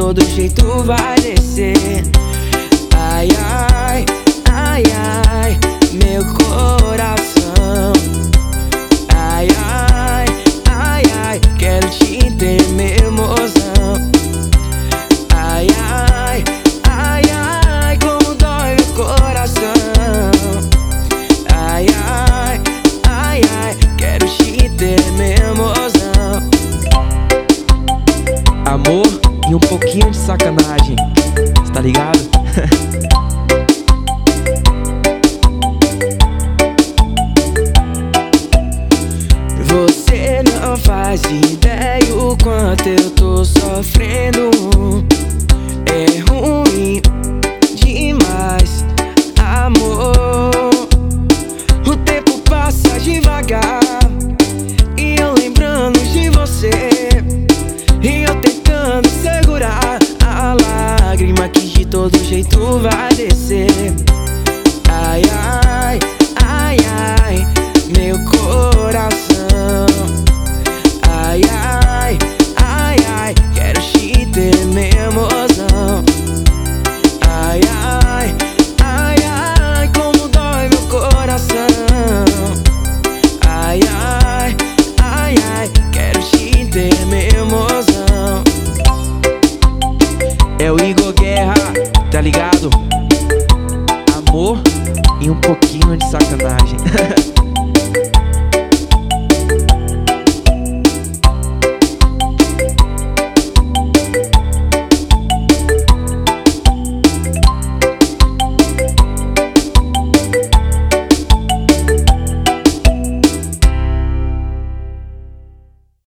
todo jeito vai descer. Ai, ai, ai, ai, meu coração. Ai, ai, ai, ai, quero te ter, meu mozão. Ai, ai, ai, ai, como dói meu coração. Ai, ai, ai, ai, quero te ter, meu mozão. Amor e um pouquinho de sacanagem, cê tá ligado? Você não faz ideia o quanto eu tô sofrendo.